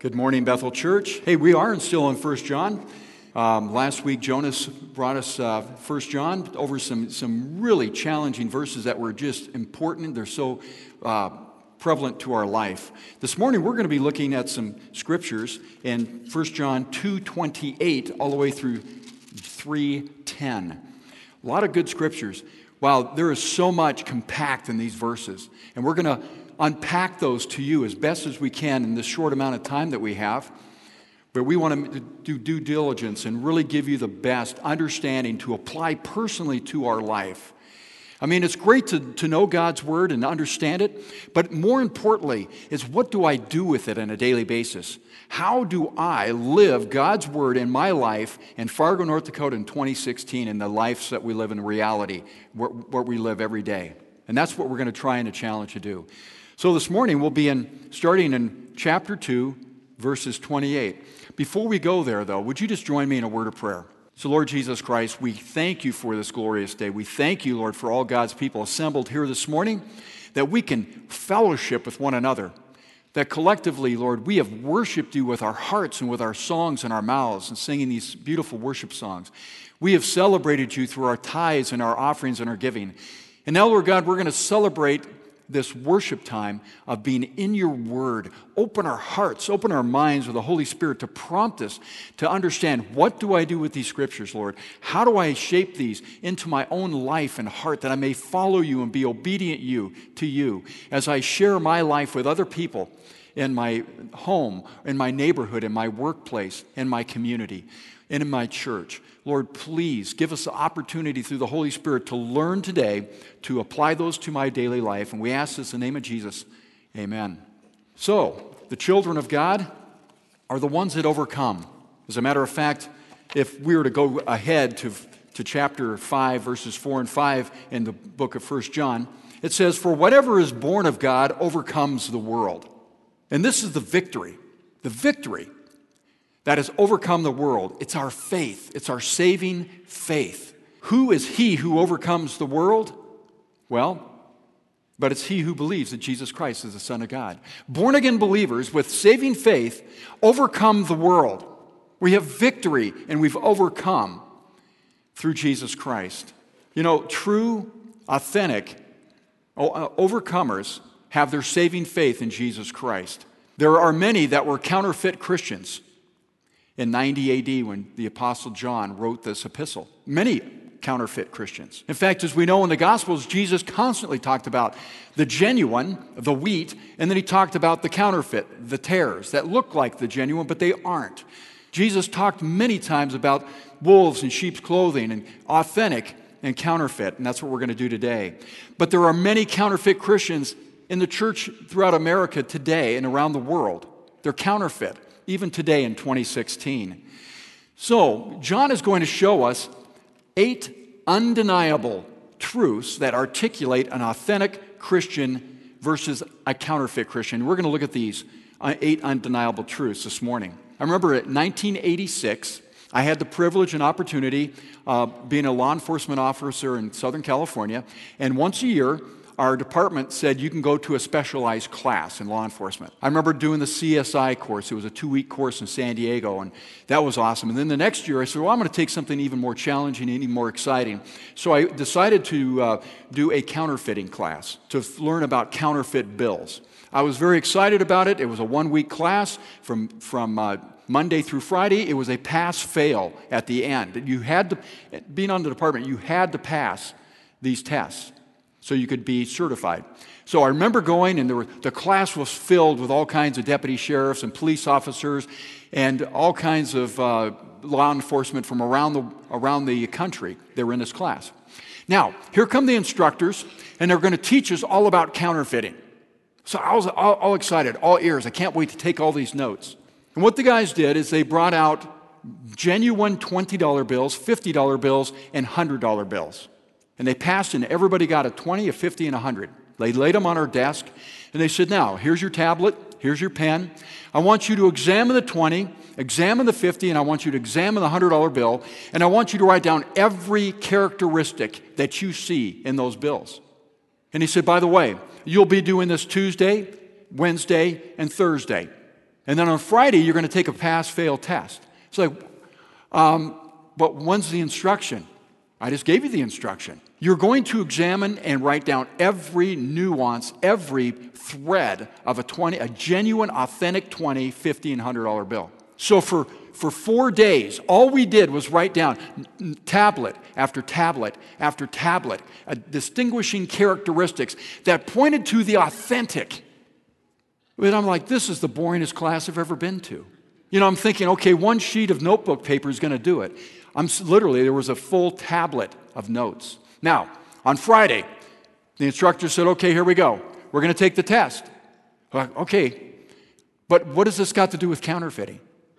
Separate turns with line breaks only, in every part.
Good morning, Bethel Church. Hey, we are still in 1 John. Last week, Jonas brought us 1 John over some really challenging verses that were just important. They're so prevalent to our life. This morning, we're going to be looking at some scriptures in 1 John 2:28 all the way through 3:10. A lot of good scriptures. Wow, there is so much compact in these verses. And we're going to unpack those to you as best as we can in this short amount of time that we have. But we want to do due diligence and really give you the best understanding to apply personally to our life. I mean, it's great to know God's Word and understand it, but more importantly is what do I do with it on a daily basis? How do I live God's Word in my life in Fargo, North Dakota in 2016 in the lives that we live in reality, where we live every day? And that's what we're going to try and challenge to do. So this morning we'll be starting in chapter 2, verses 28. Before we go there, though, would you just join me in a word of prayer? So, Lord Jesus Christ, we thank you for this glorious day. We thank you, Lord, for all God's people assembled here this morning, that we can fellowship with one another, that collectively, Lord, we have worshiped you with our hearts and with our songs in our mouths and singing these beautiful worship songs. We have celebrated you through our tithes and our offerings and our giving. And now, Lord God, we're going to celebrate this worship time of being in your word. Open our hearts, open our minds with the Holy Spirit to prompt us to understand, what do I do with these scriptures, Lord? How do I shape these into my own life and heart that I may follow you and be obedient to you as I share my life with other people in my home, in my neighborhood, in my workplace, in my community, and in my church. Lord, please give us the opportunity through the Holy Spirit to learn today, to apply those to my daily life. And we ask this in the name of Jesus. Amen. So, the children of God are the ones that overcome. As a matter of fact, if we were to go ahead to chapter 5, verses 4 and 5 in the book of 1 John, it says, "For whatever is born of God overcomes the world." And this is the victory that has overcome the world. It's our faith. It's our saving faith. Who is he who overcomes the world? Well, but it's he who believes that Jesus Christ is the Son of God. Born-again believers with saving faith overcome the world. We have victory and we've overcome through Jesus Christ. You know, true, authentic overcomers have their saving faith in Jesus Christ. There are many that were counterfeit Christians in 90 AD when the Apostle John wrote this epistle. Many counterfeit Christians. In fact, as we know in the Gospels, Jesus constantly talked about the genuine, the wheat, and then he talked about the counterfeit, the tares, that look like the genuine, but they aren't. Jesus talked many times about wolves in sheep's clothing and authentic and counterfeit, and that's what we're going to do today. But there are many counterfeit Christians in the church throughout America today and around the world. They're counterfeit, even today in 2016. So, John is going to show us 8 undeniable truths that articulate an authentic Christian versus a counterfeit Christian. We're going to look at these 8 undeniable truths this morning. I remember in 1986, I had the privilege and opportunity being a law enforcement officer in Southern California, and once a year, our department said you can go to a specialized class in law enforcement. I remember doing the CSI course. It was a 2-week course in San Diego, and that was awesome. And then the next year, I said, well, I'm going to take something even more challenging and even more exciting. So I decided to do a counterfeiting class to learn about counterfeit bills. I was very excited about it. It was a 1-week class from Monday through Friday. It was a pass-fail at the end. You had to, being on the department, you had to pass these tests so you could be certified. So I remember going, and the class was filled with all kinds of deputy sheriffs and police officers and all kinds of law enforcement from around the country. They were in this class. Now, here come the instructors, and they're going to teach us all about counterfeiting. So I was all excited, all ears. I can't wait to take all these notes. And what the guys did is they brought out genuine $20 bills, $50 bills, and $100 bills. And they passed, and everybody got a 20, a 50, and a 100. They laid them on our desk, and they said, now, here's your tablet, here's your pen. I want you to examine the 20, examine the 50, and I want you to examine the $100 bill, and I want you to write down every characteristic that you see in those bills. And he said, by the way, you'll be doing this Tuesday, Wednesday, and Thursday. And then on Friday, you're going to take a pass-fail test. It's like, but when's the instruction? I just gave you the instruction. You're going to examine and write down every nuance, every thread of a genuine, authentic $20, $50, and $100 bill. So for 4 days, all we did was write down tablet after tablet after tablet, distinguishing characteristics that pointed to the authentic. And I'm like, this is the boringest class I've ever been to. I'm thinking, okay, one sheet of notebook paper is going to do it. There was a full tablet of notes. Now, on Friday, the instructor said, okay, here we go. We're going to take the test. Okay, but what has this got to do with counterfeiting?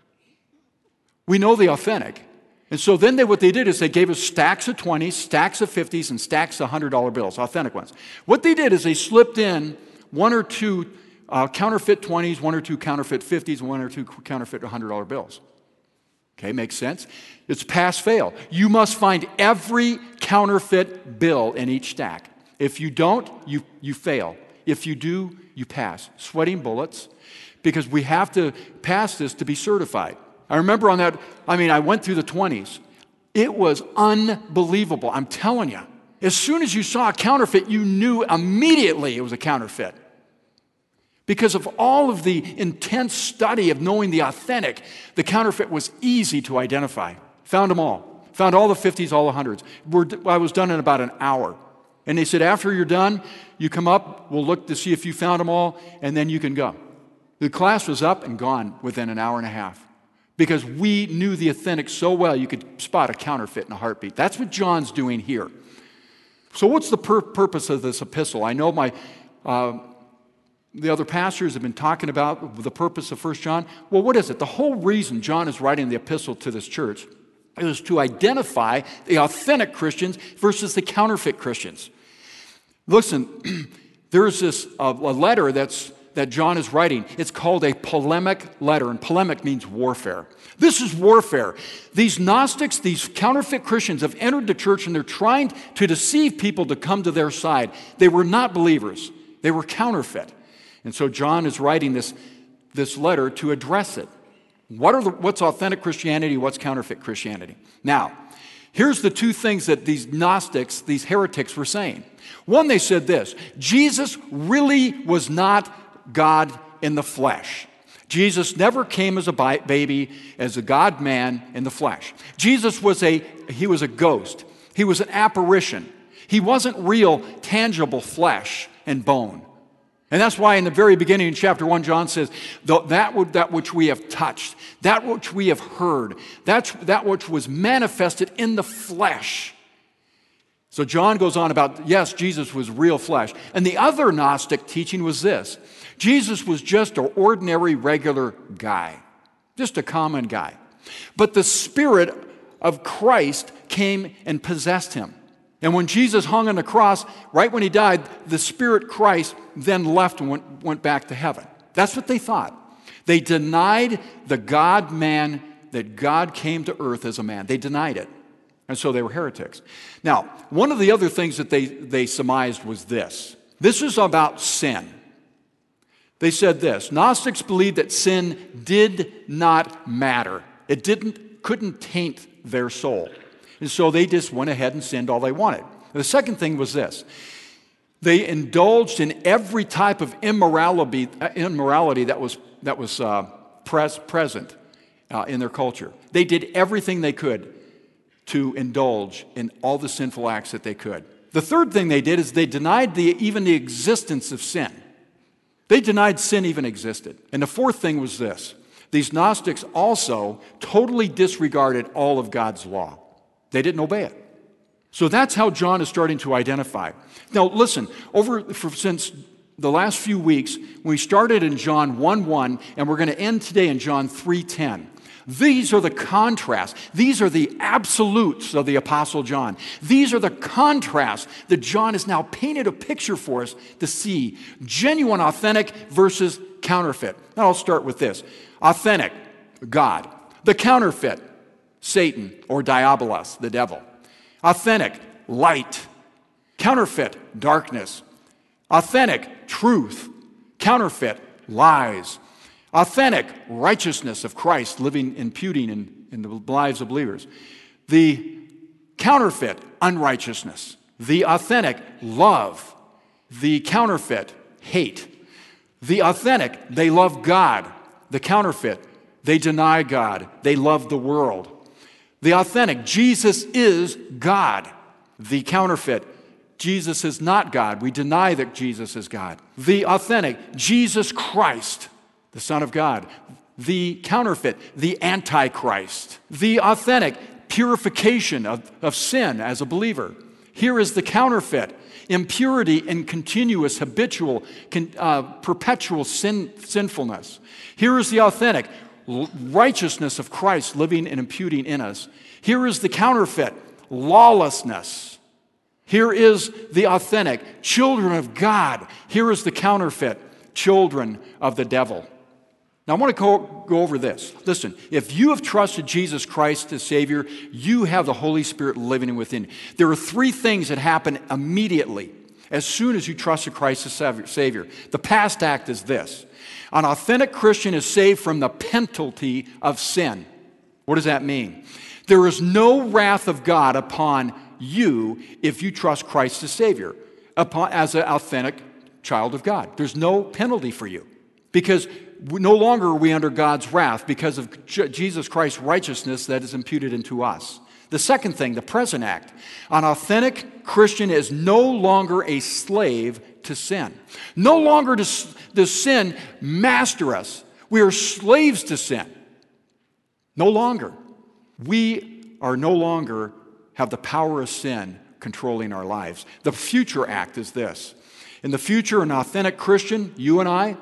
We know the authentic. And so then what they did is they gave us stacks of 20s, stacks of 50s, and stacks of $100 bills, authentic ones. What they did is they slipped in one or two counterfeit 20s, one or two counterfeit 50s, and one or two counterfeit $100 bills. Okay, makes sense? It's pass-fail. You must find every counterfeit bill in each stack. If you don't, you fail. If you do, you pass. Sweating bullets, because we have to pass this to be certified. I remember on that, I went through the 20s. It was unbelievable. I'm telling you. As soon as you saw a counterfeit, you knew immediately it was a counterfeit. Because of all of the intense study of knowing the authentic, the counterfeit was easy to identify. Found them all. Found all the 50s, all the 100s. I was done in about an hour. And they said, after you're done, you come up, we'll look to see if you found them all, and then you can go. The class was up and gone within an hour and a half. Because we knew the authentic so well, you could spot a counterfeit in a heartbeat. That's what John's doing here. So what's the purpose of this epistle? I know the other pastors have been talking about the purpose of 1 John. Well, what is it? The whole reason John is writing the epistle to this church is to identify the authentic Christians versus the counterfeit Christians. Listen, there's this a letter that John is writing. It's called a polemic letter, and polemic means warfare. This is warfare. These Gnostics, these counterfeit Christians have entered the church, and they're trying to deceive people to come to their side. They were not believers. They were counterfeit. And so John is writing this letter to address it. What's authentic Christianity? What's counterfeit Christianity? Now, here's the two things that these Gnostics, these heretics were saying. One, they said this: Jesus really was not God in the flesh. Jesus never came as a baby, as a God-man in the flesh. Jesus was a ghost. He was an apparition. He wasn't real, tangible flesh and bone. And that's why in the very beginning in chapter 1, John says, that which we have touched, that which we have heard, that which was manifested in the flesh. So John goes on about, yes, Jesus was real flesh. And the other Gnostic teaching was this: Jesus was just an ordinary, regular guy, just a common guy. But the Spirit of Christ came and possessed him. And when Jesus hung on the cross, right when he died, the Spirit Christ then left and went back to heaven. That's what they thought. They denied the God-man, that God came to earth as a man. They denied it. And so they were heretics. Now, one of the other things that they surmised was this. This is about sin. They said this: Gnostics believed that sin did not matter. It couldn't taint their soul. And so they just went ahead and sinned all they wanted. The second thing was this: they indulged in every type of immorality that was present in their culture. They did everything they could to indulge in all the sinful acts that they could. The third thing they did is they denied even the existence of sin. They denied sin even existed. And the fourth thing was this: these Gnostics also totally disregarded all of God's law. They didn't obey it. So that's how John is starting to identify. Now listen, since the last few weeks, we started in John 1:1, and we're going to end today in John 3:10. These are the contrasts. These are the absolutes of the Apostle John. These are the contrasts that John has now painted a picture for us to see. Genuine, authentic versus counterfeit. Now I'll start with this. Authentic, God. The counterfeit, Satan or Diabolos, the devil. Authentic, light. Counterfeit, darkness. Authentic, truth. Counterfeit, lies. Authentic righteousness of Christ living, imputing in the lives of believers. The counterfeit unrighteousness. The authentic love. The counterfeit hate. The authentic, they love God. The counterfeit, they deny God. They love the world. The authentic, Jesus is God. The counterfeit, Jesus is not God. We deny that Jesus is God. The authentic, Jesus Christ, the Son of God. The counterfeit, the Antichrist. The authentic, purification of sin as a believer. Here is the counterfeit, impurity and continuous, habitual, perpetual sinfulness. Here is the authentic, righteousness of Christ living and imputing in us. Here is the counterfeit, lawlessness. Here is the authentic, children of God. Here is the counterfeit, children of the devil. Now I want to go over this. Listen, if you have trusted Jesus Christ as Savior, you have the Holy Spirit living within you. There are three things that happen immediately as soon as you trusted Christ as Savior. The past act is this. An authentic Christian is saved from the penalty of sin. What does that mean? There is no wrath of God upon you if you trust Christ as Savior, as an authentic child of God. There's no penalty for you because no longer are we under God's wrath because of Jesus Christ's righteousness that is imputed into us. The second thing, the present act. An authentic Christian is no longer a slave to sin. No longer does sin master us. We are slaves to sin. No longer. We are no longer have the power of sin controlling our lives. The future act is this. In the future, an authentic Christian, you and I,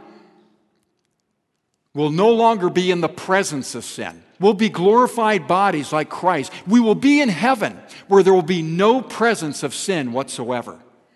will no longer be in the presence of sin. We'll be glorified bodies like Christ. We will be in heaven where there will be no presence of sin whatsoever.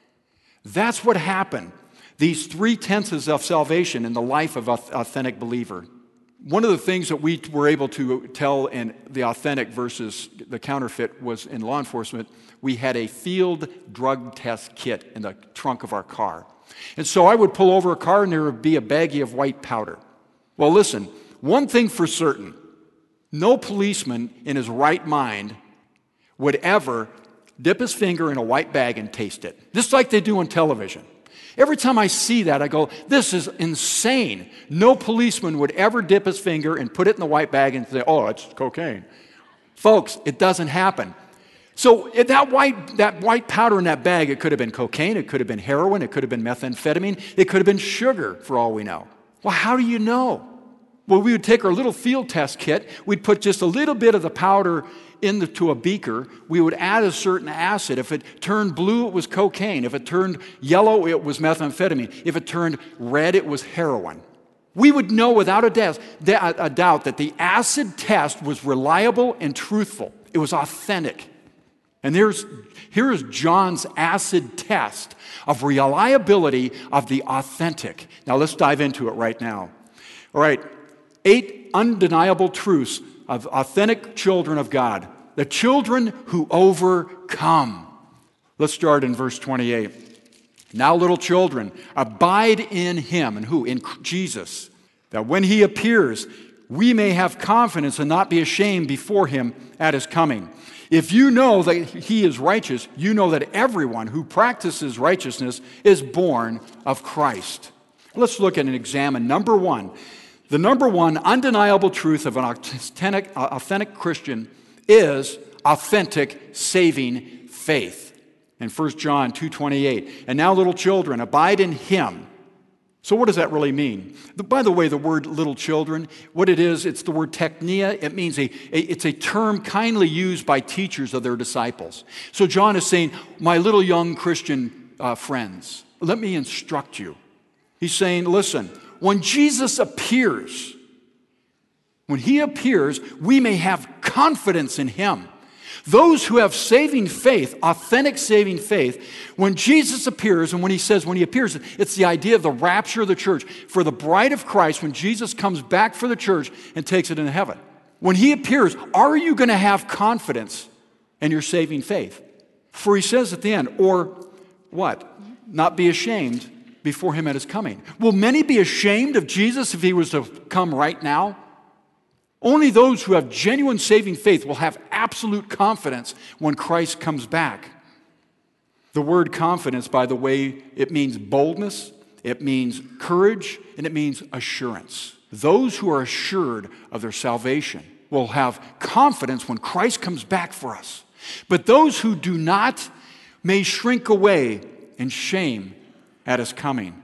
That's what happened. These three tenses of salvation in the life of an authentic believer. One of the things that we were able to tell in the authentic versus the counterfeit was in law enforcement, we had a field drug test kit in the trunk of our car. And so I would pull over a car and there would be a baggie of white powder. Well, listen, one thing for certain, no policeman in his right mind would ever dip his finger in a white bag and taste it, just like they do on television. Every time I see that, I go, this is insane. No policeman would ever dip his finger and put it in the white bag and say, oh, it's cocaine. Folks, it doesn't happen. So that white powder in that bag, it could have been cocaine, it could have been heroin, it could have been methamphetamine, it could have been sugar for all we know. Well, how do you know? Well, we would take our little field test kit, we'd put just a little bit of the powder into a beaker, we would add a certain acid. If it turned blue, it was cocaine. If it turned yellow, it was methamphetamine. If it turned red, it was heroin. We would know without a doubt that the acid test was reliable and truthful. It was authentic. And here is John's acid test of reliability of the authentic. Now let's dive into it right now. All right, 8 undeniable truths of authentic children of God. The children who overcome. Let's start in verse 28. Now, little children, abide in him. And who? In Jesus. That when he appears, we may have confidence and not be ashamed before him at his coming. If you know that he is righteous, you know that everyone who practices righteousness is born of Christ. Let's look at and examine number one. The number one undeniable truth of an authentic Christian is authentic saving faith. In 1 John 2:28, and now little children, abide in him. So what does that really mean? By the way, the word little children, what it is, it's the word teknia. It means it's a term kindly used by teachers of their disciples. So John is saying, my little young Christian friends, let me instruct you. He's saying, listen, when Jesus appears, when he appears, we may have confidence in him. Those who have saving faith, authentic saving faith, when Jesus appears, and when he says when he appears, it's the idea of the rapture of the church. For the bride of Christ, when Jesus comes back for the church and takes it into heaven. When he appears, are you going to have confidence in your saving faith? For he says at the end, or what? Not be ashamed before him at his coming. Will many be ashamed of Jesus if he was to come right now? Only those who have genuine saving faith will have absolute confidence when Christ comes back. The word confidence, by the way, it means boldness, it means courage, and it means assurance. Those who are assured of their salvation will have confidence when Christ comes back for us. But those who do not may shrink away in shame at his coming.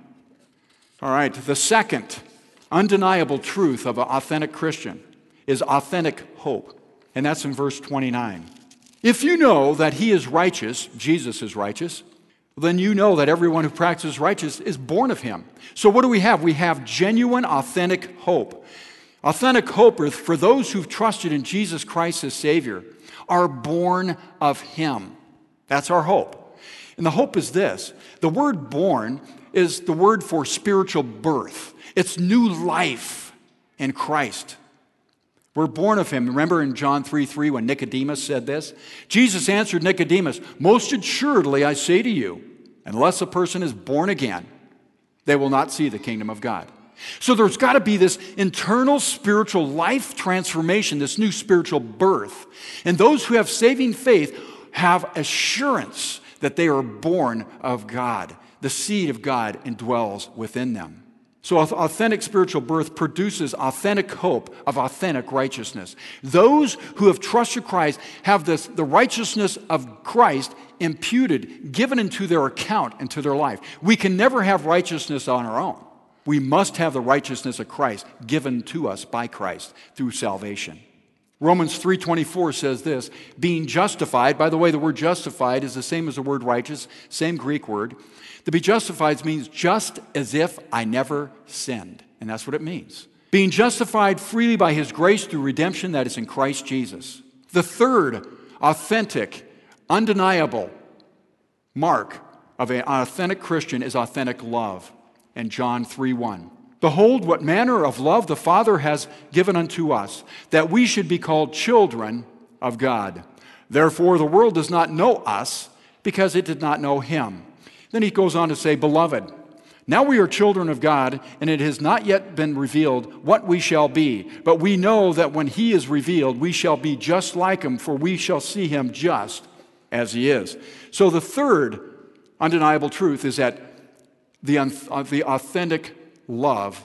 All right, the second undeniable truth of an authentic Christian is authentic hope. And that's in verse 29. If you know that he is righteous, Jesus is righteous, then you know that everyone who practices righteousness is born of him. So what do we have? We have genuine, authentic hope. Authentic hope is for those who've trusted in Jesus Christ as Savior, are born of him. That's our hope. And the hope is this. The word born is the word for spiritual birth. It's new life in Christ. We're born of him. Remember in John 3:3 when Nicodemus said this? Jesus answered Nicodemus, most assuredly I say to you, unless a person is born again, they will not see the kingdom of God. So there's got to be this internal spiritual life transformation, this new spiritual birth. And those who have saving faith have assurance that they are born of God. The seed of God indwells within them. So authentic spiritual birth produces authentic hope of authentic righteousness. Those who have trusted Christ have the righteousness of Christ imputed, given into their account, into their life. We can never have righteousness on our own. We must have the righteousness of Christ given to us by Christ through salvation. Romans 3:24 says this, being justified, by the way, the word justified is the same as the word righteous, same Greek word. To be justified means just as if I never sinned. And that's what it means. Being justified freely by his grace through redemption that is in Christ Jesus. The third authentic, undeniable mark of an authentic Christian is authentic love. In John 3:1. Behold, what manner of love the Father has given unto us, that we should be called children of God. Therefore the world does not know us, because it did not know him. Then he goes on to say, Beloved, now we are children of God, and it has not yet been revealed what we shall be. But we know that when he is revealed, we shall be just like him, for we shall see him just as he is. So the third undeniable truth is that the authentic love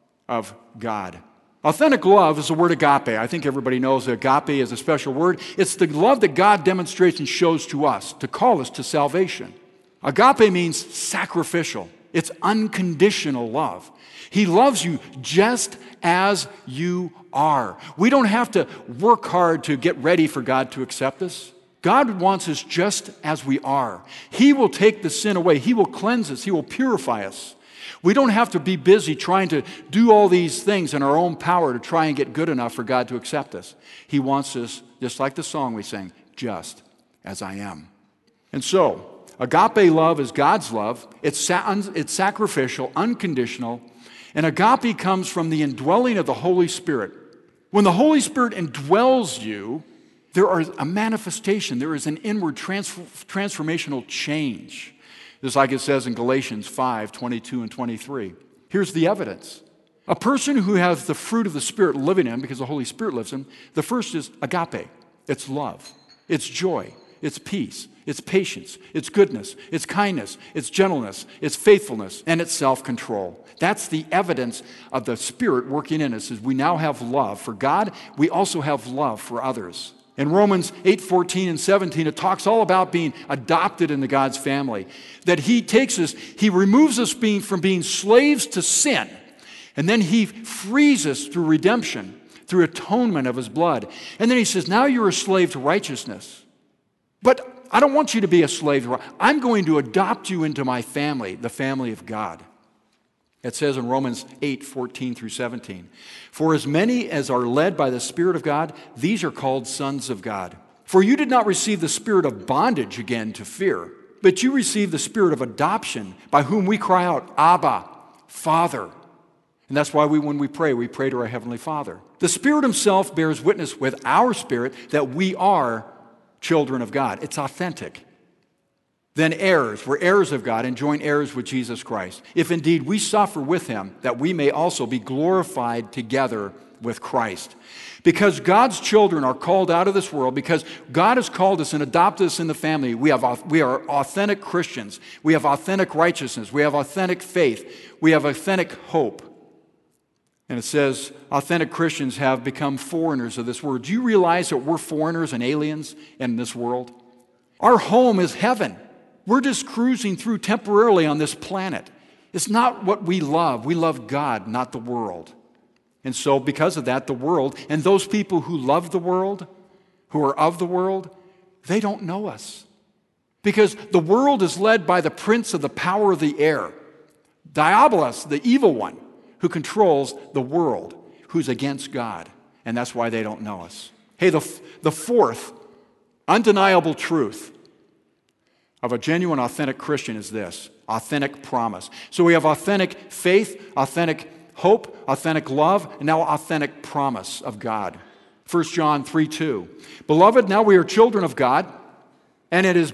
of God. Authentic love is the word agape. I think everybody knows that agape is a special word. It's the love that God demonstrates and shows to us to call us to salvation. Agape means sacrificial. It's unconditional love. He loves you just as you are. We don't have to work hard to get ready for God to accept us. God wants us just as we are. He will take the sin away. He will cleanse us. He will purify us. We don't have to be busy trying to do all these things in our own power to try and get good enough for God to accept us. He wants us, just like the song we sang, just as I am. And so, agape love is God's love. It's sacrificial, unconditional. And agape comes from the indwelling of the Holy Spirit. When the Holy Spirit indwells you, there is a manifestation. There is an inward transformational change. Just like it says in Galatians 5:22 and 23. Here's the evidence. A person who has the fruit of the Spirit living in him, because the Holy Spirit lives in him, the first is agape. It's love. It's joy. It's peace. It's patience. It's goodness. It's kindness. It's gentleness. It's faithfulness. And it's self-control. That's the evidence of the Spirit working in us. Is we now have love for God. We also have love for others. In Romans 8:14 and 17, it talks all about being adopted into God's family. That he takes us, he removes us from being slaves to sin. And then he frees us through redemption, through atonement of his blood. And then he says, now you're a slave to righteousness. But I don't want you to be a slave to righteousness. I'm going to adopt you into my family, the family of God. It says in Romans 8:14 through 17, for as many as are led by the Spirit of God, these are called sons of God. For you did not receive the spirit of bondage again to fear, but you received the spirit of adoption, by whom we cry out, Abba, Father. And that's why when we pray to our Heavenly Father. The Spirit himself bears witness with our spirit that we are children of God. It's authentic. then heirs, we're heirs of God and joint heirs with Jesus Christ. If indeed we suffer with him, that we may also be glorified together with Christ. Because God's children are called out of this world, because God has called us and adopted us in the family, we are authentic Christians. We have authentic righteousness. We have authentic faith. We have authentic hope. And it says, authentic Christians have become foreigners of this world. Do you realize that we're foreigners and aliens in this world? Our home is heaven. We're just cruising through temporarily on this planet. It's not what we love. We love God, not the world. And so because of that, the world, and those people who love the world, who are of the world, they don't know us. Because the world is led by the prince of the power of the air, Diabolos, the evil one, who controls the world, who's against God. And that's why they don't know us. Hey, the fourth undeniable truth of a genuine, authentic Christian is this: authentic promise. So we have authentic faith, authentic hope, authentic love, and now authentic promise of God. 1 John 3:2. Beloved, now we are children of God, and it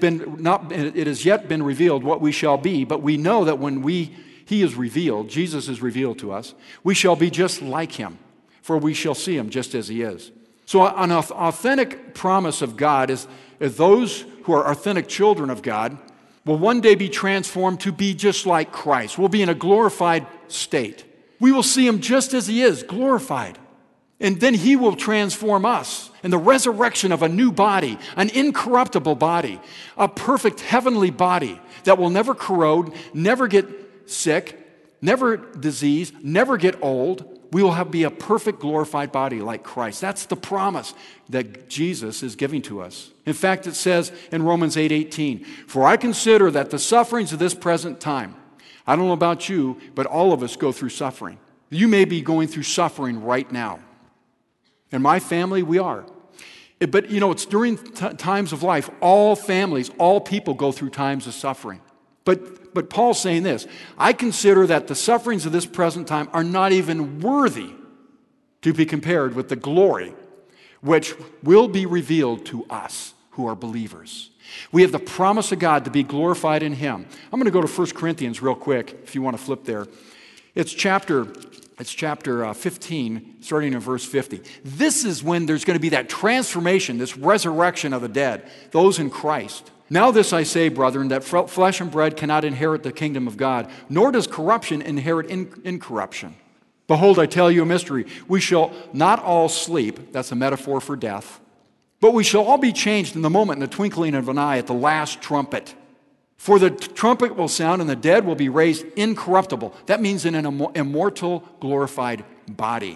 has yet been revealed what we shall be, but we know that when he is revealed, Jesus is revealed to us, we shall be just like him, for we shall see him just as he is. So an authentic promise of God is those who are authentic children of God will one day be transformed to be just like Christ. We'll be in a glorified state. We will see him just as he is, glorified. And then he will transform us in the resurrection of a new body, an incorruptible body, a perfect heavenly body that will never corrode, never get sick, never disease, never get old. We will be a perfect glorified body like Christ. That's the promise that Jesus is giving to us. In fact, it says in Romans 8:18, "For I consider that the sufferings of this present time," I don't know about you, but all of us go through suffering. You may be going through suffering right now. In my family, we are. But it's during times of life, all families, all people go through times of suffering. But Paul's saying this: I consider that the sufferings of this present time are not even worthy to be compared with the glory which will be revealed to us who are believers. We have the promise of God to be glorified in him. I'm going to go to 1 Corinthians real quick, if you want to flip there. It's chapter 15, starting in verse 50. This is when there's going to be that transformation, this resurrection of the dead, those in Christ. Now this I say, brethren, that flesh and blood cannot inherit the kingdom of God, nor does corruption inherit incorruption. Behold, I tell you a mystery. We shall not all sleep, that's a metaphor for death, but we shall all be changed in the moment, in the twinkling of an eye, at the last trumpet. For the trumpet will sound, and the dead will be raised incorruptible. That means in an immortal, glorified body.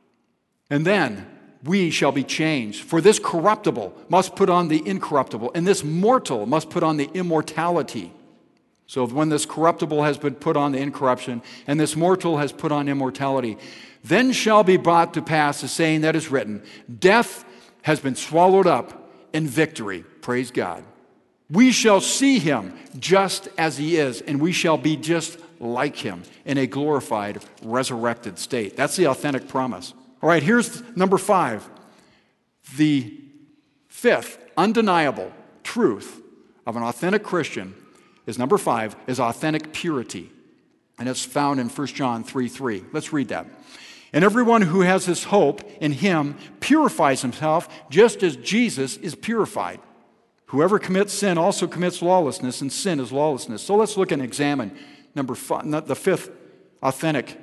And then we shall be changed. For this corruptible must put on the incorruptible, and this mortal must put on the immortality. So when this corruptible has been put on the incorruption, and this mortal has put on immortality, then shall be brought to pass the saying that is written, death has been swallowed up in victory. Praise God. We shall see him just as he is, and we shall be just like him in a glorified, resurrected state. That's the authentic promise. All right, here's number 5. The fifth undeniable truth of an authentic Christian is number 5, is authentic purity. And it's found in 1 John 3:3. Let's read that. And everyone who has his hope in him purifies himself just as Jesus is purified. Whoever commits sin also commits lawlessness, and sin is lawlessness. So let's look and examine number 5, the fifth authentic,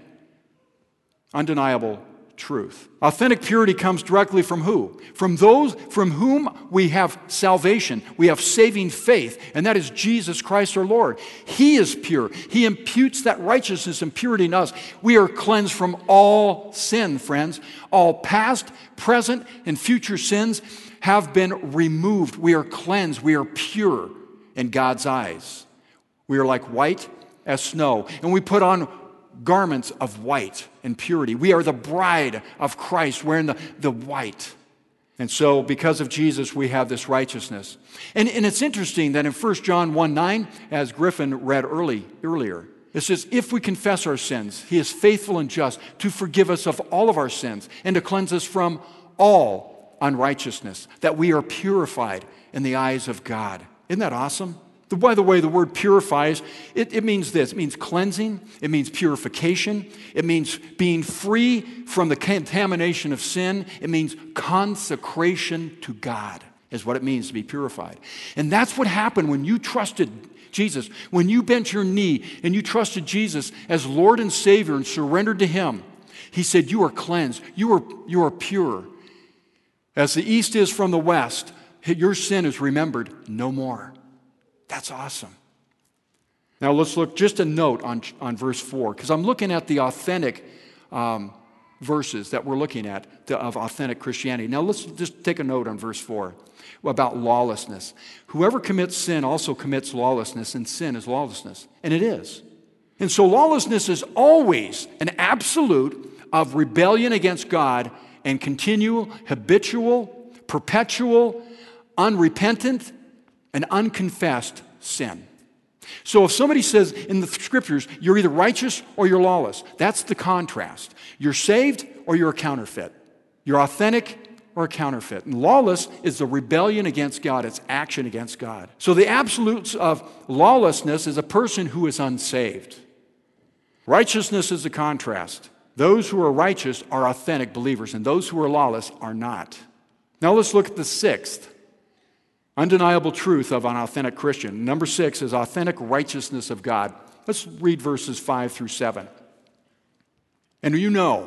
undeniable truth. Authentic purity comes directly from who? From those from whom we have salvation. We have saving faith, and that is Jesus Christ our Lord. He is pure. He imputes that righteousness and purity in us. We are cleansed from all sin, friends. All past, present, and future sins have been removed. We are cleansed. We are pure in God's eyes. We are like white as snow, and we put on garments of white and purity. We are the bride of Christ wearing the white. And so because of Jesus, we have this righteousness. And it's interesting that in 1 John 1:9, as Griffin read earlier, it says, if we confess our sins, he is faithful and just to forgive us of all of our sins and to cleanse us from all unrighteousness, that we are purified in the eyes of God. Isn't that awesome? By the way, the word purifies, it means this. It means cleansing. It means purification. It means being free from the contamination of sin. It means consecration to God is what it means to be purified. And that's what happened when you trusted Jesus. When you bent your knee and you trusted Jesus as Lord and Savior and surrendered to Him, He said, you are cleansed. You are pure. As the east is from the west, your sin is remembered no more. That's awesome. Now let's look, just a note on verse 4, because I'm looking at the authentic verses that we're looking at of authentic Christianity. Now let's just take a note on verse 4 about lawlessness. Whoever commits sin also commits lawlessness, and sin is lawlessness. And it is. And so lawlessness is always an absolute of rebellion against God and continual, habitual, perpetual, unrepentant, and unconfessed sin. So if somebody says in the scriptures, you're either righteous or you're lawless, that's the contrast. You're saved or you're a counterfeit. You're authentic or a counterfeit. And lawless is the rebellion against God. It's action against God. So the absolutes of lawlessness is a person who is unsaved. Righteousness is the contrast. Those who are righteous are authentic believers, and those who are lawless are not. Now let's look at the sixth undeniable truth of an authentic Christian. Number 6 is authentic righteousness of God. Let's read verses 5 through 7. And you know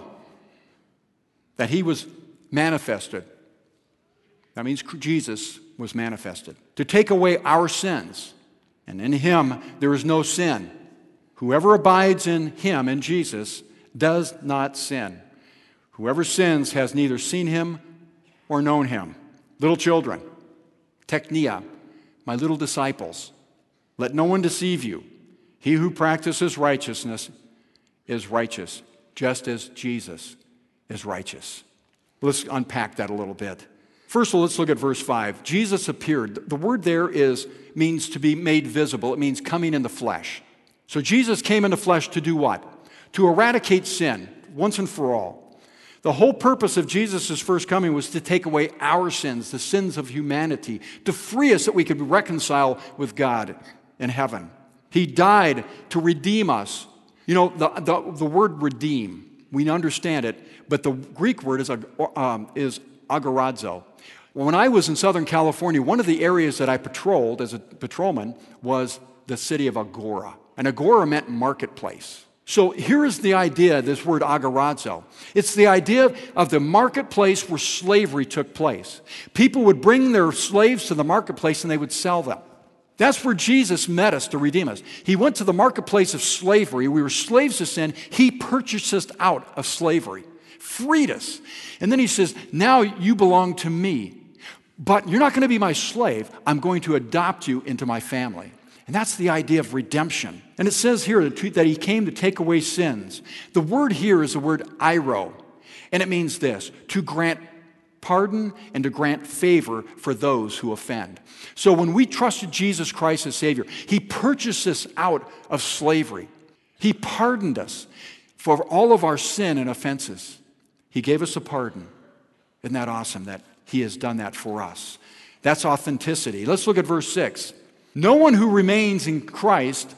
that He was manifested. That means Jesus was manifested to take away our sins. And in Him there is no sin. Whoever abides in Him, in Jesus, does not sin. Whoever sins has neither seen Him or known Him. Little children, teknia, my little disciples, let no one deceive you. He who practices righteousness is righteous, just as Jesus is righteous. Let's unpack that a little bit. First of all, let's look at verse 5. Jesus appeared. The word there means to be made visible. It means coming in the flesh. So Jesus came in the flesh to do what? To eradicate sin once and for all. The whole purpose of Jesus' first coming was to take away our sins, the sins of humanity, to free us that we could reconcile with God in heaven. He died to redeem us. You know, the word redeem, we understand it, but the Greek word is agorazo. When I was in Southern California, one of the areas that I patrolled as a patrolman was the city of Agora. And Agora meant marketplace. So here is the idea, this word agorazo. It's the idea of the marketplace where slavery took place. People would bring their slaves to the marketplace and they would sell them. That's where Jesus met us to redeem us. He went to the marketplace of slavery. We were slaves to sin. He purchased us out of slavery, freed us. And then He says, now you belong to me. But you're not going to be my slave. I'm going to adopt you into my family. And that's the idea of redemption. And it says here that He came to take away sins. The word here is the word iro, and it means this, to grant pardon and to grant favor for those who offend. So when we trusted Jesus Christ as Savior, He purchased us out of slavery. He pardoned us for all of our sin and offenses. He gave us a pardon. Isn't that awesome that He has done that for us? That's authenticity. Let's look at verse 6. No one who remains in Christ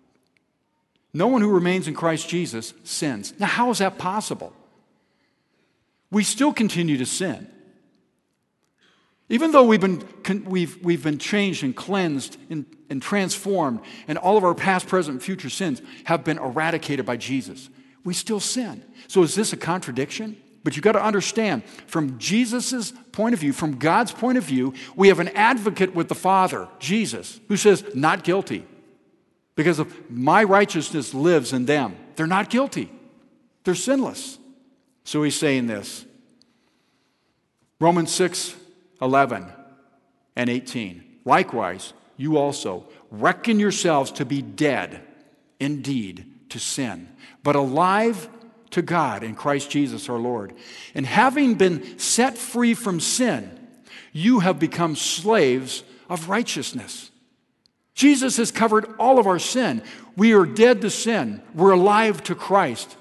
Jesus sins. Now, how is that possible? We still continue to sin. Even though we've been changed and cleansed and transformed, and all of our past, present, and future sins have been eradicated by Jesus, we still sin. So is this a contradiction? But you've got to understand, from Jesus' point of view, from God's point of view, we have an advocate with the Father, Jesus, who says, not guilty. Because of my righteousness lives in them. They're not guilty. They're sinless. So He's saying this. Romans 6:11 and 18. Likewise, you also reckon yourselves to be dead indeed to sin, but alive to God in Christ Jesus our Lord. And having been set free from sin, you have become slaves of righteousness. Jesus has covered all of our sin. We are dead to sin. We're alive to Christ.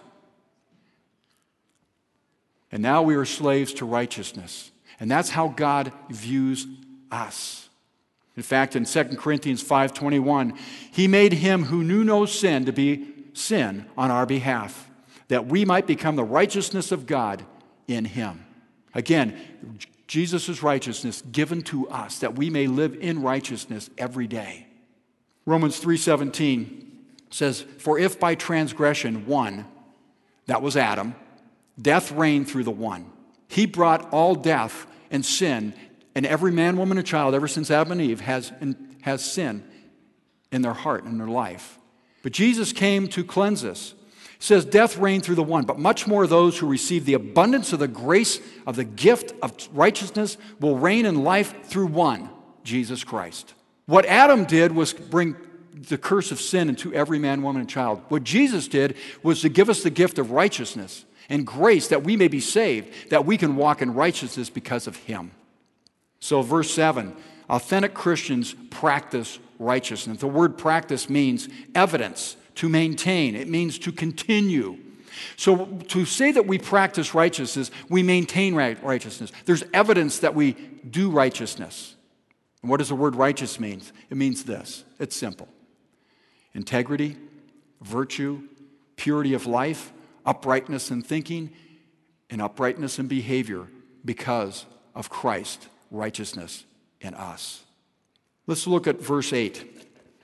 And now we are slaves to righteousness. And that's how God views us. In fact, in 2 Corinthians 5:21, he made him who knew no sin to be sin on our behalf, that we might become the righteousness of God in him. Again, Jesus' righteousness given to us, that we may live in righteousness every day. Romans 3:17 says, for if by transgression one, that was Adam, death reigned through the one, he brought all death and sin, and every man, woman, and child ever since Adam and Eve has sin in their heart and in their life. But Jesus came to cleanse us. It says death reigned through the one, but much more those who receive the abundance of the grace of the gift of righteousness will reign in life through one, Jesus Christ. What Adam did was bring the curse of sin into every man, woman, and child. What Jesus did was to give us the gift of righteousness and grace that we may be saved, that we can walk in righteousness because of him. So verse 7, authentic Christians practice righteousness. The word practice means evidence, to maintain. It means to continue. So to say that we practice righteousness, we maintain righteousness. There's evidence that we do righteousness. And what does the word righteous mean? It means this. It's simple. Integrity, virtue, purity of life, uprightness in thinking, and uprightness in behavior because of Christ's righteousness in us. Let's look at verse 8.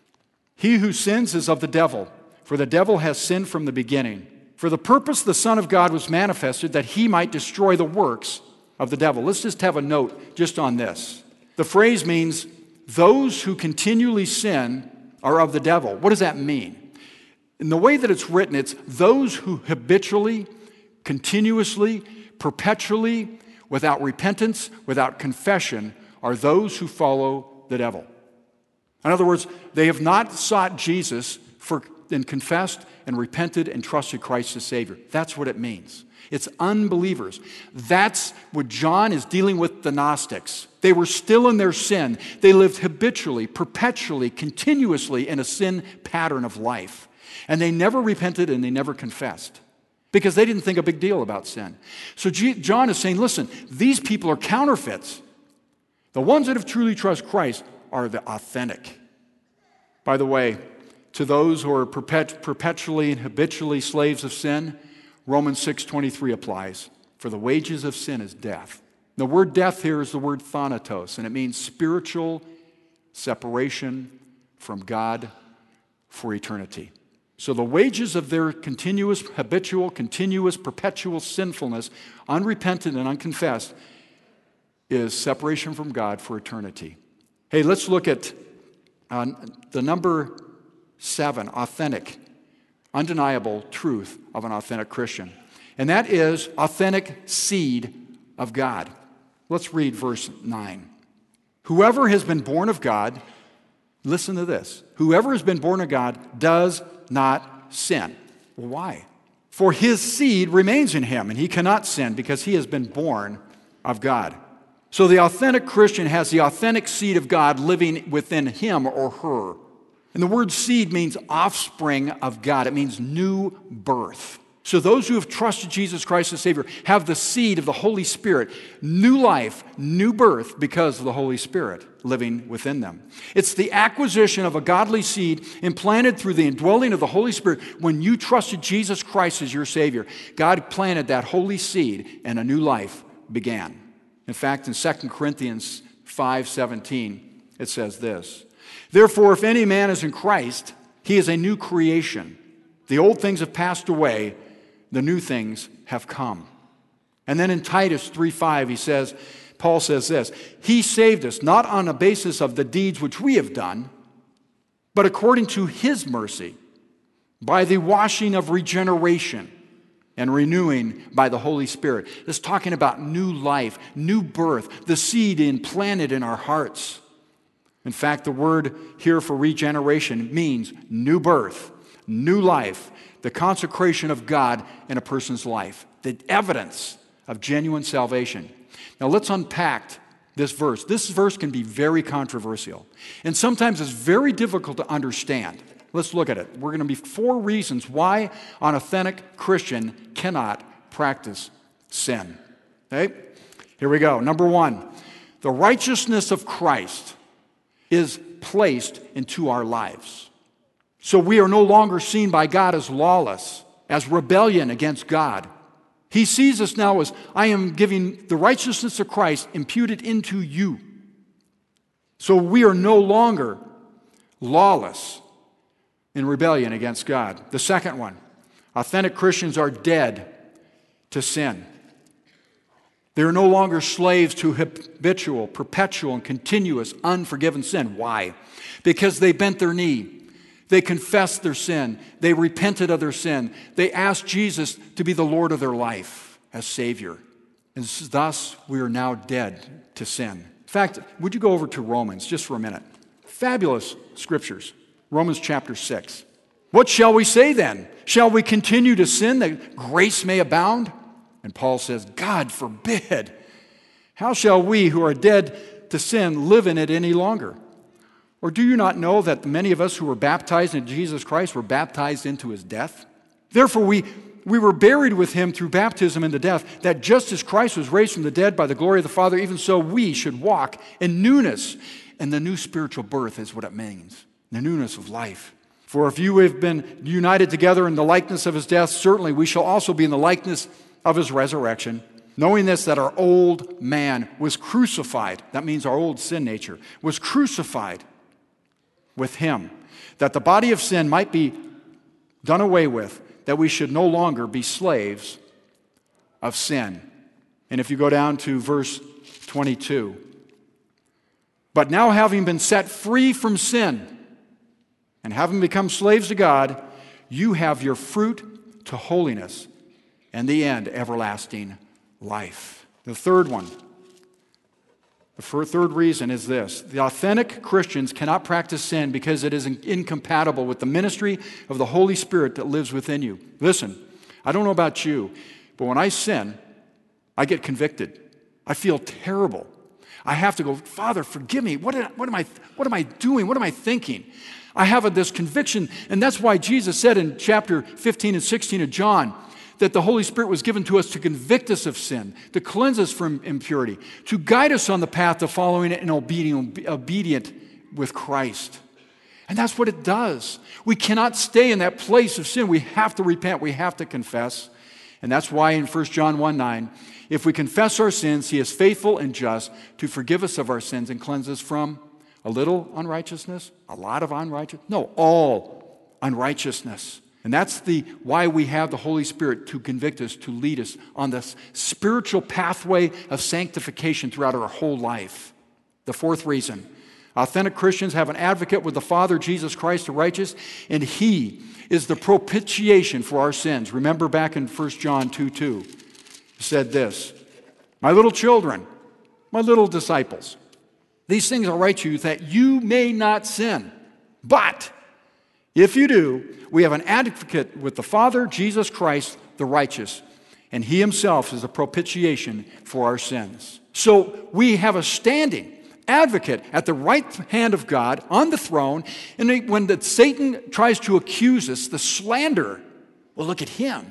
He who sins is of the devil, for the devil has sinned from the beginning. For the purpose the Son of God was manifested that he might destroy the works of the devil. Let's just have a note just on this. The phrase means those who continually sin are of the devil. What does that mean? In the way that it's written, it's those who habitually, continuously, perpetually, without repentance, without confession, are those who follow the devil. In other words, they have not sought Jesus and confessed and repented and trusted Christ as Savior. That's what it means. It's unbelievers. That's what John is dealing with the Gnostics. They were still in their sin. They lived habitually, perpetually, continuously in a sin pattern of life. And they never repented and they never confessed because they didn't think a big deal about sin. So John is saying, listen, these people are counterfeits. The ones that have truly trusted Christ are the authentic. By the way, to those who are perpetually and habitually slaves of sin, Romans 6:23 applies. For the wages of sin is death. The word death here is the word thanatos, and it means spiritual separation from God for eternity. So the wages of their continuous, habitual, continuous, perpetual sinfulness, unrepentant and unconfessed, is separation from God for eternity. Hey, let's look at the number 7, authentic, undeniable truth of an authentic Christian. And that is authentic seed of God. Let's read verse 9. Whoever has been born of God, listen to this. Whoever has been born of God does not sin. Well, why? For his seed remains in him, and he cannot sin because he has been born of God. So the authentic Christian has the authentic seed of God living within him or her. And the word seed means offspring of God. It means new birth. So those who have trusted Jesus Christ as Savior have the seed of the Holy Spirit, new life, new birth because of the Holy Spirit living within them. It's the acquisition of a godly seed implanted through the indwelling of the Holy Spirit. When you trusted Jesus Christ as your Savior, God planted that holy seed and a new life began. In fact, in 2 Corinthians 5:17, it says this, therefore, if any man is in Christ, he is a new creation. The old things have passed away, the new things have come. And then in Titus 3:5, Paul says this, he saved us not on a basis of the deeds which we have done, but according to his mercy, by the washing of regeneration and renewing by the Holy Spirit. It's talking about new life, new birth, the seed implanted in our hearts. In fact, the word here for regeneration means new birth, new life, the consecration of God in a person's life, the evidence of genuine salvation. Now let's unpack this verse. This verse can be very controversial, and sometimes it's very difficult to understand. Let's look at it. We're going to be 4 reasons why an authentic Christian cannot practice sin. Okay? Here we go. Number 1, the righteousness of Christ is placed into our lives. So we are no longer seen by God as lawless, as rebellion against God. He sees us now as, I am giving the righteousness of Christ imputed into you. So we are no longer lawless in rebellion against God. The second one, authentic Christians are dead to sin. They are no longer slaves to habitual, perpetual, and continuous unforgiven sin. Why? Because they bent their knee. They confessed their sin. They repented of their sin. They asked Jesus to be the Lord of their life as Savior. And thus, we are now dead to sin. In fact, would you go over to Romans just for a minute? Fabulous scriptures. Romans chapter 6. What shall we say then? Shall we continue to sin that grace may abound? And Paul says, God forbid. How shall we who are dead to sin live in it any longer? Or do you not know that many of us who were baptized into Jesus Christ were baptized into his death? Therefore, we were buried with him through baptism into death, that just as Christ was raised from the dead by the glory of the Father, even so we should walk in newness. And the new spiritual birth is what it means, the newness of life. For if you have been united together in the likeness of his death, certainly we shall also be in the likeness of his resurrection. Knowing this, that our old man was crucified, that means our old sin nature, was crucified with him, that the body of sin might be done away with, that we should no longer be slaves of sin. And if you go down to verse 22, but now having been set free from sin and having become slaves to God, you have your fruit to holiness and the end, everlasting life. The third one, the third reason is this. The authentic Christians cannot practice sin because it is incompatible with the ministry of the Holy Spirit that lives within you. Listen, I don't know about you, but when I sin, I get convicted. I feel terrible. I have to go, Father, forgive me. What am I doing? What am I thinking? I have this conviction, and that's why Jesus said in chapter 15 and 16 of John, that the Holy Spirit was given to us to convict us of sin, to cleanse us from impurity, to guide us on the path of following it and obedient with Christ. And that's what it does. We cannot stay in that place of sin. We have to repent. We have to confess. And that's why in 1 John 1:9, if we confess our sins, he is faithful and just to forgive us of our sins and cleanse us from a little unrighteousness, a lot of unrighteousness, no, all unrighteousness. And that's why we have the Holy Spirit to convict us, to lead us on this spiritual pathway of sanctification throughout our whole life. The fourth reason, authentic Christians have an advocate with the Father, Jesus Christ the righteous, and he is the propitiation for our sins. Remember back in 1 John 2:2, he said this, my little children, my little disciples, these things I write to you that you may not sin. But if you do, we have an advocate with the Father, Jesus Christ, the righteous, and he himself is a propitiation for our sins. So we have a standing advocate at the right hand of God on the throne, and when Satan tries to accuse us, the slander, well, look at him.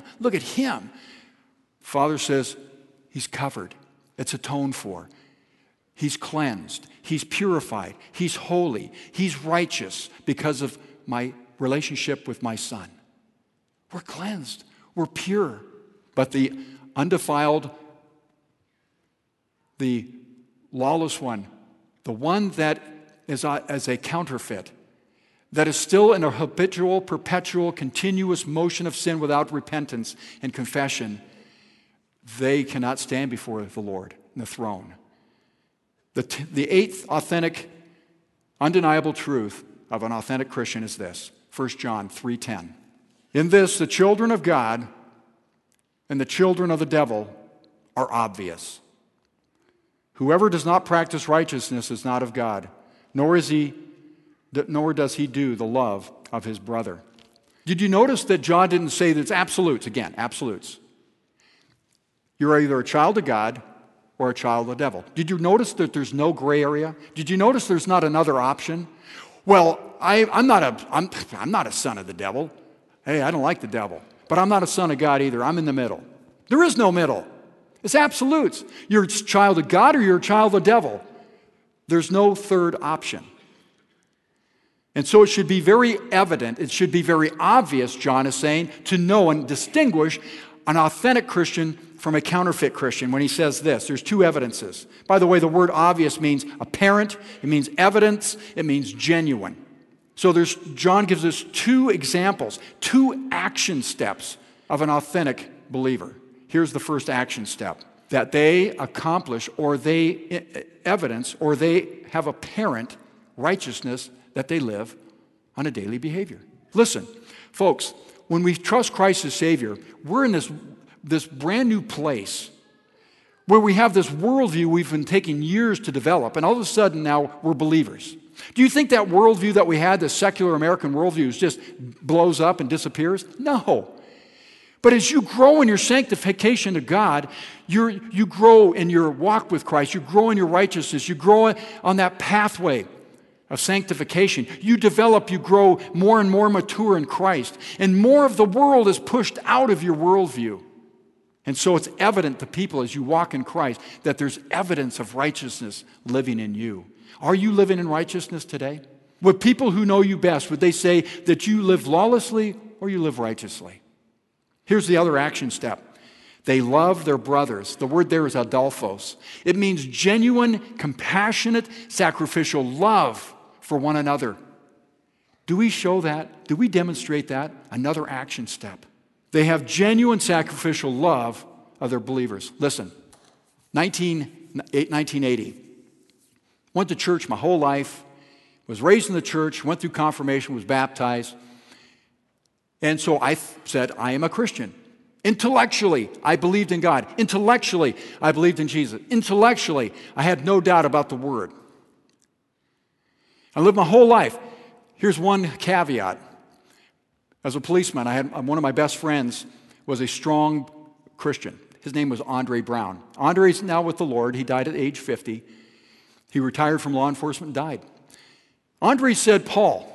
Father says, he's covered. It's atoned for. He's cleansed. He's purified. He's holy. He's righteous because of my relationship with my Son. We're cleansed. We're pure. But the undefiled, the lawless one, the one that is as a counterfeit, that is still in a habitual, perpetual, continuous motion of sin without repentance and confession, they cannot stand before the Lord in the throne. The eighth authentic, undeniable truth of an authentic Christian is this, 1 John 3:10. In this, the children of God and the children of the devil are obvious. Whoever does not practice righteousness is not of God, nor does he do the love of his brother. Did you notice that John didn't say that it's absolutes? Again, absolutes. You're either a child of God or a child of the devil. Did you notice that there's no gray area? Did you notice there's not another option? Well, I'm not a son of the devil. Hey, I don't like the devil. But I'm not a son of God either. I'm in the middle. There is no middle. It's absolutes. You're a child of God or you're a child of the devil. There's no third option. And so it should be very evident, it should be very obvious, John is saying, to know and distinguish an authentic Christian from a counterfeit Christian when he says this. There's two evidences. By the way, the word obvious means apparent, it means evidence, it means genuine. So John gives us two examples, two action steps of an authentic believer. Here's the first action step, that they accomplish or they evidence or they have apparent righteousness that they live on a daily behavior. Listen, folks, when we trust Christ as Savior, we're in this brand new place where we have this worldview we've been taking years to develop, and all of a sudden now we're believers. Do you think that worldview that we had, the secular American worldview, just blows up and disappears? No. But as you grow in your sanctification to God, you grow in your walk with Christ, you grow in your righteousness, you grow on that pathway of sanctification. You develop, you grow more and more mature in Christ, and more of the world is pushed out of your worldview. And so it's evident to people as you walk in Christ that there's evidence of righteousness living in you. Are you living in righteousness today? Would people who know you best, would they say that you live lawlessly or you live righteously? Here's the other action step. They love their brothers. The word there is adelphos. It means genuine, compassionate, sacrificial love for one another. Do we show that? Do we demonstrate that? Another action step. They have genuine sacrificial love of their believers. Listen, 1980. Went to church my whole life, was raised in the church, went through confirmation, was baptized. And so I said, I am a Christian. Intellectually, I believed in God. Intellectually, I believed in Jesus. Intellectually, I had no doubt about the Word. I lived my whole life. Here's one caveat. As a policeman, one of my best friends was a strong Christian. His name was Andre Brown. Andre's now with the Lord. He died at age 50. He retired from law enforcement and died. Andre said, Paul,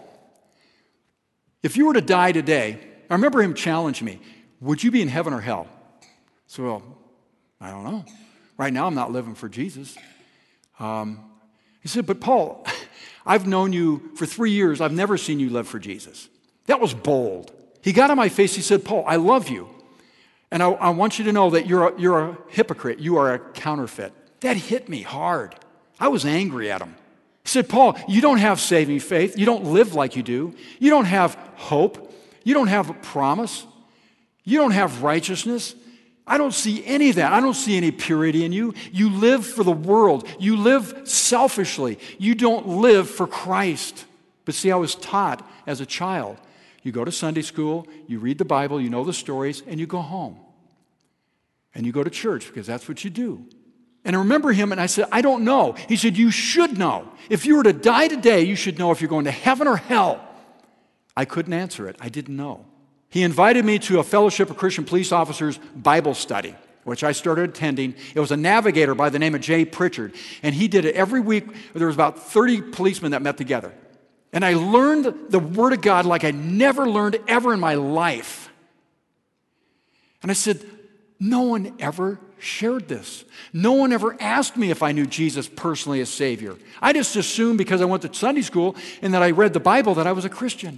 if you were to die today, I remember him challenging me, would you be in heaven or hell? So, well, I don't know. Right now, I'm not living for Jesus. He said, but Paul, I've known you for 3 years. I've never seen you live for Jesus. That was bold. He got on my face. He said, Paul, I love you. And I want you to know that you're a hypocrite. You are a counterfeit. That hit me hard. I was angry at him. He said, Paul, you don't have saving faith. You don't live like you do. You don't have hope. You don't have a promise. You don't have righteousness. I don't see any of that. I don't see any purity in you. You live for the world. You live selfishly. You don't live for Christ. But see, I was taught as a child. You go to Sunday school, you read the Bible, you know the stories, and you go home. And you go to church because that's what you do. And I remember him, and I said, I don't know. He said, you should know. If you were to die today, you should know if you're going to heaven or hell. I couldn't answer it. I didn't know. He invited me to a Fellowship of Christian Police Officers Bible study, which I started attending. It was a navigator by the name of Jay Pritchard, and he did it every week. There was about 30 policemen that met together. And I learned the Word of God like I never learned ever in my life. And I said, no one ever shared this. No one ever asked me if I knew Jesus personally as Savior. I just assumed because I went to Sunday school and that I read the Bible that I was a Christian.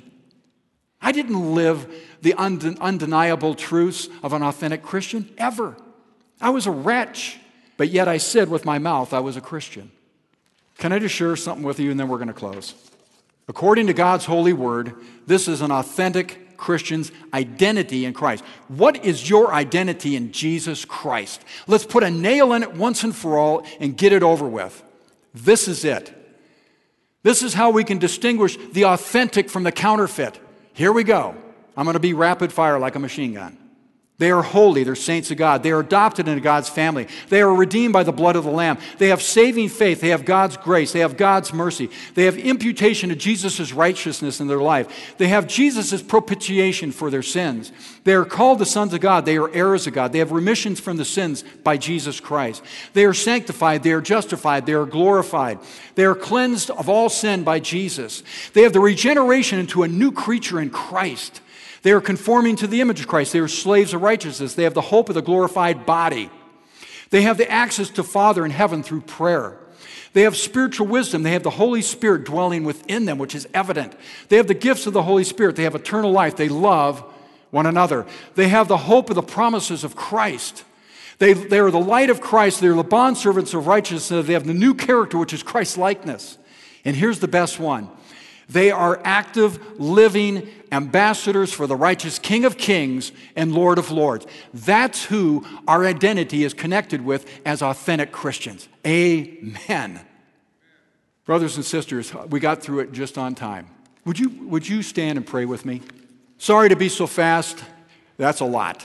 I didn't live the undeniable truths of an authentic Christian, ever. I was a wretch, but yet I said with my mouth I was a Christian. Can I just share something with you and then we're going to close? According to God's holy word, this is an authentic Christian's identity in Christ. What is your identity in Jesus Christ? Let's put a nail in it once and for all and get it over with. This is it. This is how we can distinguish the authentic from the counterfeit. Here we go. I'm going to be rapid fire like a machine gun. They are holy. They're saints of God. They are adopted into God's family. They are redeemed by the blood of the Lamb. They have saving faith. They have God's grace. They have God's mercy. They have imputation of Jesus' righteousness in their life. They have Jesus' propitiation for their sins. They are called the sons of God. They are heirs of God. They have remissions from the sins by Jesus Christ. They are sanctified. They are justified. They are glorified. They are cleansed of all sin by Jesus. They have the regeneration into a new creature in Christ. They are conforming to the image of Christ. They are slaves of righteousness. They have the hope of the glorified body. They have the access to Father in heaven through prayer. They have spiritual wisdom. They have the Holy Spirit dwelling within them, which is evident. They have the gifts of the Holy Spirit. They have eternal life. They love one another. They have the hope of the promises of Christ. They are the light of Christ. They're the bondservants of righteousness. They have the new character, which is Christ's likeness. And here's the best one. They are active, living ambassadors for the righteous King of Kings and Lord of Lords. That's who our identity is connected with as authentic Christians. Amen. Brothers and sisters, we got through it just on time. Would you stand and pray with me? Sorry to be so fast. That's a lot.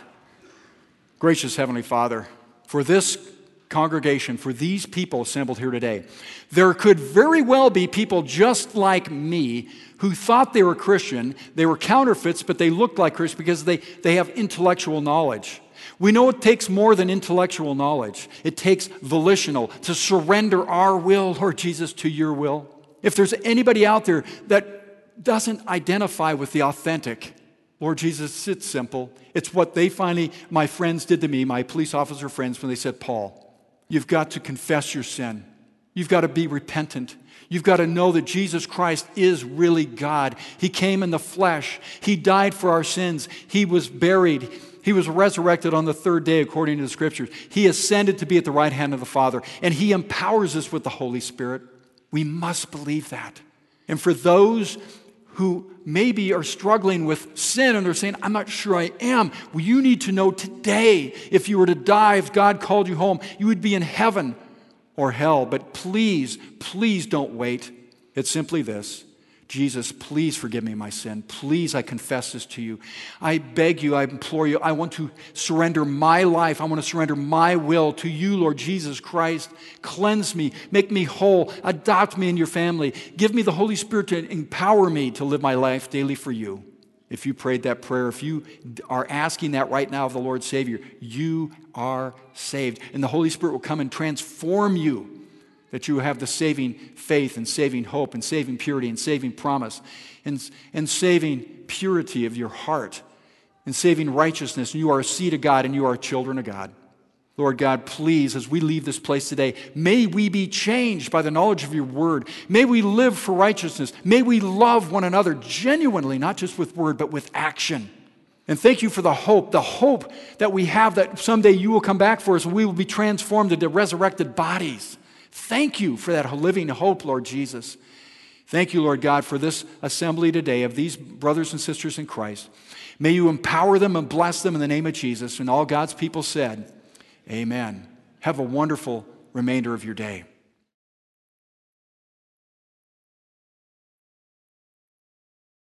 Gracious Heavenly Father, for this congregation, for these people assembled here today, there could very well be people just like me who thought they were Christian. They were counterfeits, but they looked like Christians because they have intellectual knowledge. We know it takes more than intellectual knowledge. It takes volitional, to surrender our will, Lord Jesus, to your will. If there's anybody out there that doesn't identify with the authentic, Lord Jesus, it's simple. It's what my friends did to me, my police officer friends, when they said, Paul, you've got to confess your sin. You've got to be repentant. You've got to know that Jesus Christ is really God. He came in the flesh. He died for our sins. He was buried. He was resurrected on the third day according to the Scriptures. He ascended to be at the right hand of the Father, and He empowers us with the Holy Spirit. We must believe that. And for those who maybe are struggling with sin and they're saying, I'm not sure I am. Well, you need to know today, if you were to die, if God called you home, you would be in heaven or hell. But please, please don't wait. It's simply this. Jesus, please forgive me my sin. Please, I confess this to you. I beg you, I implore you, I want to surrender my life. I want to surrender my will to you, Lord Jesus Christ. Cleanse me, make me whole, adopt me in your family. Give me the Holy Spirit to empower me to live my life daily for you. If you prayed that prayer, if you are asking that right now of the Lord Savior, you are saved. And the Holy Spirit will come and transform you, that you have the saving faith and saving hope and saving purity and saving promise and saving purity of your heart and saving righteousness. And you are a seed of God and you are children of God. Lord God, please, as we leave this place today, may we be changed by the knowledge of your word. May we live for righteousness. May we love one another genuinely, not just with word, but with action. And thank you for the hope that we have that someday you will come back for us and we will be transformed into resurrected bodies. Thank you for that living hope, Lord Jesus. Thank you, Lord God, for this assembly today of these brothers and sisters in Christ. May you empower them and bless them in the name of Jesus. And all God's people said, amen. Have a wonderful remainder of your day.